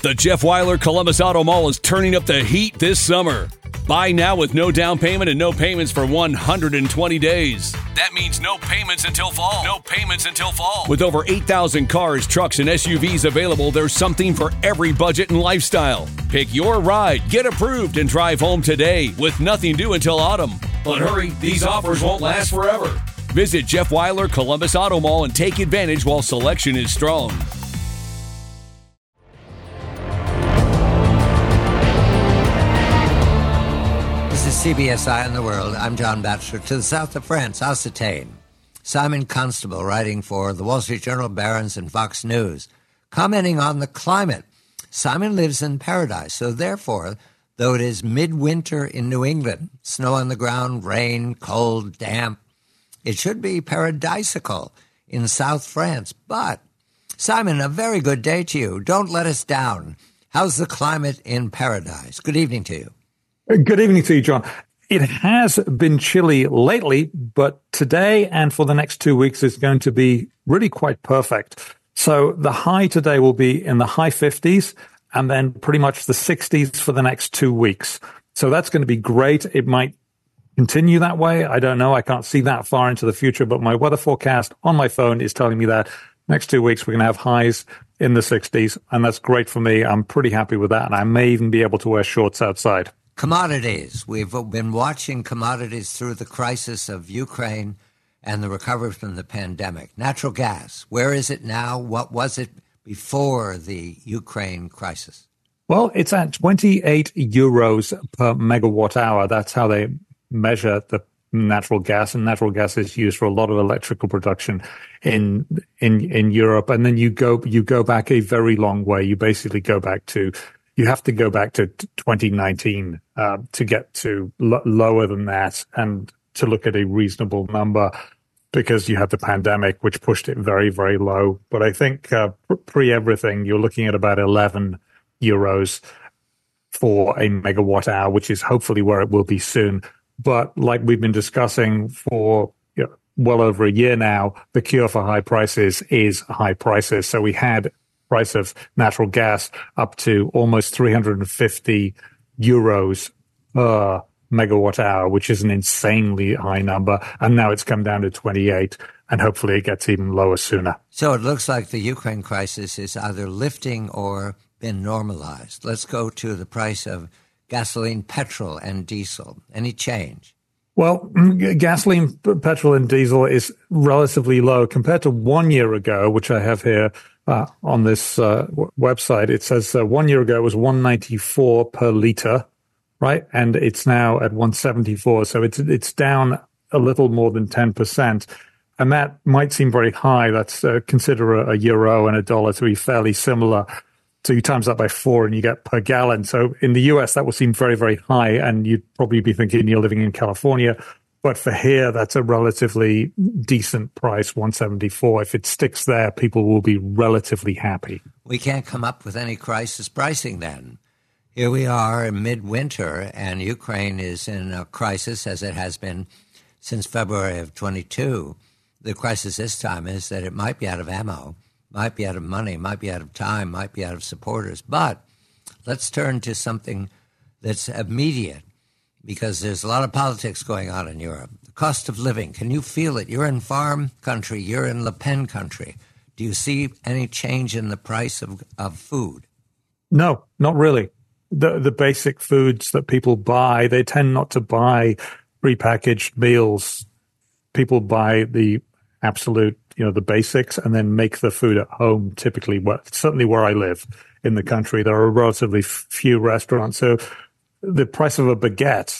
The Jeff Weiler Columbus Auto Mall is turning up the heat this summer. Buy now with no down payment and no payments for 120 days. That means no payments until fall. No payments until fall. With over 8,000 cars, trucks, and SUVs available, there's something for every budget and lifestyle. Pick your ride, get approved, and drive home today with nothing due until autumn. But hurry, these offers won't last forever. Visit Jeff Weiler Columbus Auto Mall and take advantage while selection is strong. CBS Eye on the World. I'm John Batchelor. To the south of France, Occitane. Simon Constable, writing for the Wall Street Journal, Barron's, and Fox News, commenting on the climate. Simon lives in paradise, so therefore, though it is midwinter in New England, snow on the ground, rain, cold, damp, it should be paradisical in South France. But, Simon, a very good day to you. Don't let us down. How's the climate in paradise? Good evening to you. Good evening to you, John. It has been chilly lately, but today and for the next 2 weeks is going to be really quite perfect. So the high today will be in the high 50s and then pretty much the 60s for the next 2 weeks. So that's going to be great. It might continue that way. I don't know. I can't see that far into the future, but my weather forecast on my phone is telling me that next 2 weeks we're going to have highs in the 60s, and that's great for me. I'm pretty happy with that, and I may even be able to wear shorts outside. Commodities. We've been watching commodities through the crisis of Ukraine and the recovery from the pandemic. Natural gas, where is it now? What was it before the Ukraine crisis? Well, it's at 28 euros per megawatt hour. That's how they measure the natural gas, and natural gas is used for a lot of electrical production in Europe. And then you go back a very long way. You basically you have to go back to 2019 to get to lower than that and to look at a reasonable number, because you had the pandemic, which pushed it very, very low. But I think pre-everything, you're looking at about 11 euros for a megawatt hour, which is hopefully where it will be soon. But like we've been discussing for well over a year now, the cure for high prices is high prices. So we had price of natural gas up to almost 350 euros per megawatt hour, which is an insanely high number. And now it's come down to 28, and hopefully it gets even lower sooner. So it looks like the Ukraine crisis is either lifting or been normalized. Let's go to the price of gasoline, petrol, and diesel. Any change? Well, gasoline, petrol, and diesel is relatively low compared to 1 year ago, which I have here on this website. It says 1 year ago it was 194 per liter, right? And it's now at 174. So it's down a little more than 10%. And that might seem very high. That's consider a euro and a dollar to be fairly similar. So you times that by 4 and you get per gallon. So in the US, that would seem very, very high. And you'd probably be thinking you're living in California. But for here, that's a relatively decent price, 174. If it sticks there, people will be relatively happy. We can't come up with any crisis pricing then. Here we are in midwinter, and Ukraine is in a crisis, as it has been since February of 22. The crisis this time is that it might be out of ammo, might be out of money, might be out of time, might be out of supporters. But let's turn to something that's immediate, because there's a lot of politics going on in Europe. The cost of living, can you feel it? You're in farm country, you're in Le Pen country. Do you see any change in the price of food? No, not really. The basic foods that people buy, they tend not to buy prepackaged meals. People buy the absolute, the basics, and then make the food at home, typically. Certainly where I live in the country, there are relatively few restaurants. So the price of a baguette,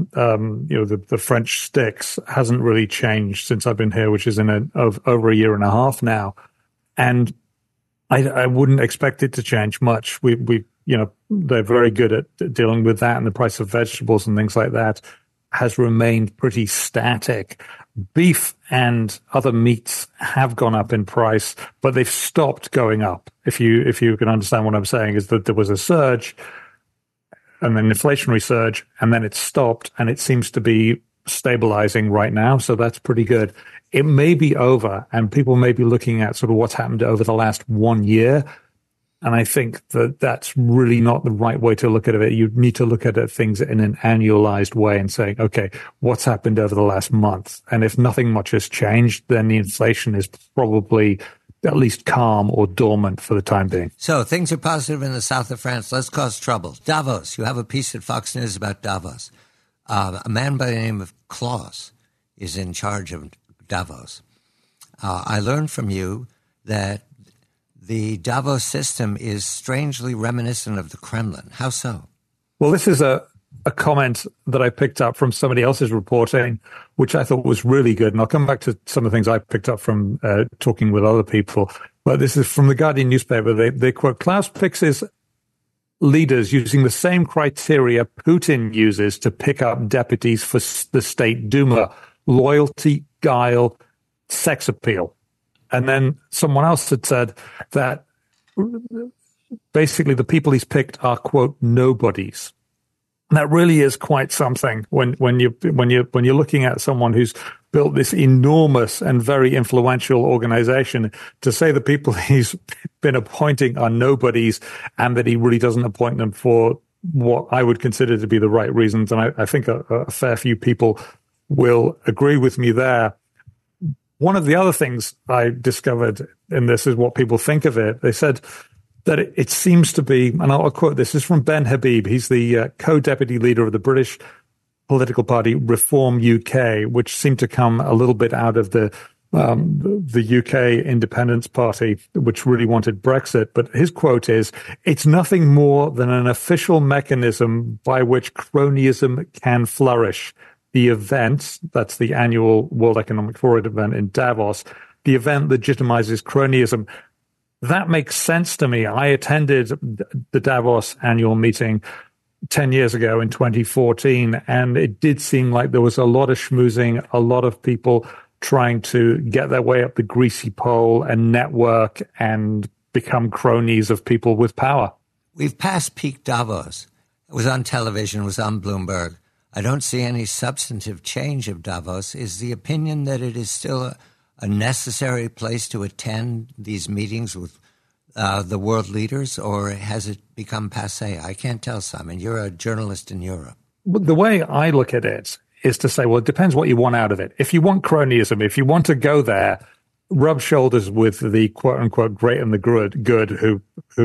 the French sticks hasn't really changed since I've been here, which is over a year and a half now. And I wouldn't expect it to change much. They're very good at dealing with that, and the price of vegetables and things like that has remained pretty static. Beef and other meats have gone up in price, but they've stopped going up. If you can understand what I'm saying, is that there was a surge and an inflationary surge, and then it stopped, and it seems to be stabilizing right now. So that's pretty good. It may be over, and people may be looking at sort of what's happened over the last 1 year. And I think that that's really not the right way to look at it. You need to look at things in an annualized way and saying, okay, what's happened over the last month? And if nothing much has changed, then the inflation is probably at least calm or dormant for the time being. So things are positive in the south of France. Let's cause trouble. Davos. You have a piece at Fox News about Davos. A man by the name of Klaus is in charge of Davos. I learned from you that the Davos system is strangely reminiscent of the Kremlin. How so? Well, this is a comment that I picked up from somebody else's reporting, which I thought was really good. And I'll come back to some of the things I picked up from talking with other people. But this is from the Guardian newspaper. They quote, Klaus picks his leaders using the same criteria Putin uses to pick up deputies for the State Duma: loyalty, guile, sex appeal. And then someone else had said that basically the people he's picked are, quote, nobodies. And that really is quite something when you're looking at someone who's built this enormous and very influential organization, to say the people he's been appointing are nobodies and that he really doesn't appoint them for what I would consider to be the right reasons. And I think a fair few people will agree with me there. One of the other things I discovered in this is what people think of it. They said that it seems to be, and I'll quote this is from Ben Habib. He's the co-deputy leader of the British political party Reform UK, which seemed to come a little bit out of the UK Independence Party, which really wanted Brexit. But his quote is, "It's nothing more than an official mechanism by which cronyism can flourish. The event," that's the annual World Economic Forum event in Davos, "the event legitimizes cronyism." That makes sense to me. I attended the Davos annual meeting 10 years ago in 2014, and it did seem like there was a lot of schmoozing, a lot of people trying to get their way up the greasy pole and network and become cronies of people with power. We've passed peak Davos. It was on television, it was on Bloomberg. I don't see any substantive change of Davos. Is the opinion that it is still a necessary place to attend these meetings with the world leaders, or has it become passé? I can't tell, Simon. You're a journalist in Europe. The way I look at it is to say, well, it depends what you want out of it. If you want cronyism, if you want to go there, rub shoulders with the quote-unquote great and the good who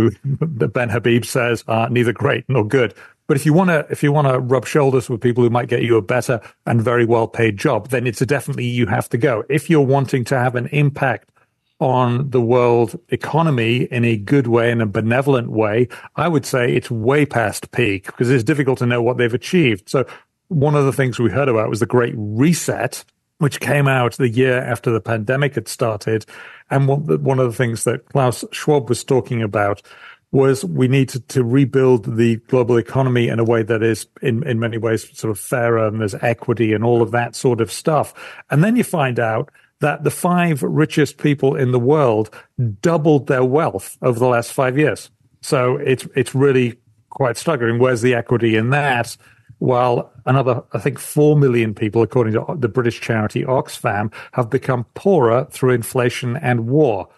Ben Habib says are neither great nor good. But if you want to rub shoulders with people who might get you a better and very well-paid job, then it's definitely you have to go. If you're wanting to have an impact on the world economy in a good way, in a benevolent way, I would say it's way past peak because it's difficult to know what they've achieved. So one of the things we heard about was the Great Reset, which came out the year after the pandemic had started. And one of the things that Klaus Schwab was talking about was we need to rebuild the global economy in a way that is in many ways sort of fairer, and there's equity and all of that sort of stuff. And then you find out that the 5 richest people in the world doubled their wealth over the last 5 years. So it's really quite staggering. Where's the equity in that? While another, I think, 4 million people, according to the British charity Oxfam, have become poorer through inflation and war.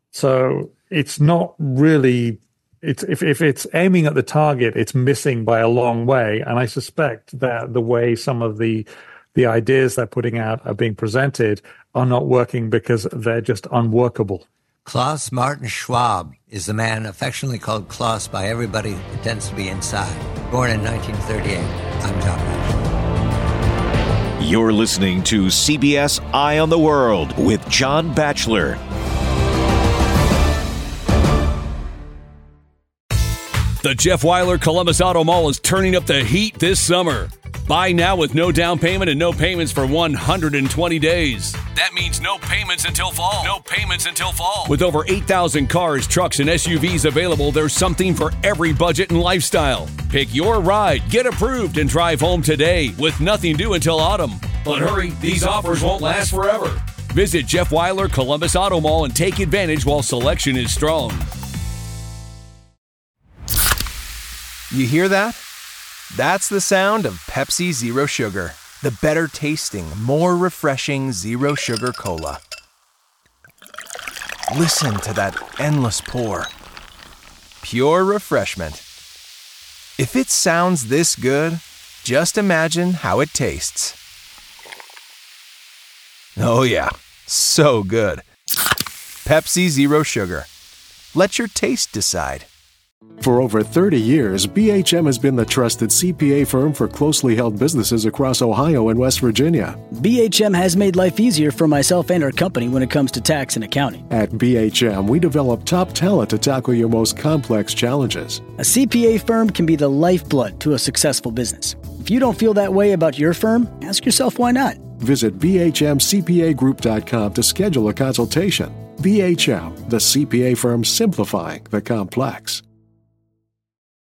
So it's not really... If it's aiming at the target, it's missing by a long way. And I suspect that the way some of the ideas they're putting out are being presented are not working because they're just unworkable. Klaus Martin Schwab is the man affectionately called Klaus by everybody who tends to be inside. Born in 1938. I'm John Batchelor. You're listening to CBS Eye on the World with John Batchelor. The Jeff Weiler Columbus Auto Mall is turning up the heat this summer. Buy now with no down payment and no payments for 120 days. That means no payments until fall. No payments until fall. With over 8,000 cars, trucks, and SUVs available, there's something for every budget and lifestyle. Pick your ride, get approved, and drive home today with nothing due until autumn. But hurry, these offers won't last forever. Visit Jeff Weiler Columbus Auto Mall and take advantage while selection is strong. You hear that? That's the sound of Pepsi Zero Sugar, the better tasting, more refreshing Zero Sugar Cola. Listen to that endless pour. pure refreshment. If it sounds this good, just imagine how it tastes. Oh yeah, so good. Pepsi Zero Sugar. Let your taste decide. For over 30 years, BHM has been the trusted CPA firm for closely held businesses across Ohio and West Virginia. BHM has made life easier for myself and our company when it comes to tax and accounting. At BHM, we develop top talent to tackle your most complex challenges. A CPA firm can be the lifeblood to a successful business. If you don't feel that way about your firm, ask yourself why not. Visit bhmcpagroup.com to schedule a consultation. BHM, the CPA firm simplifying the complex.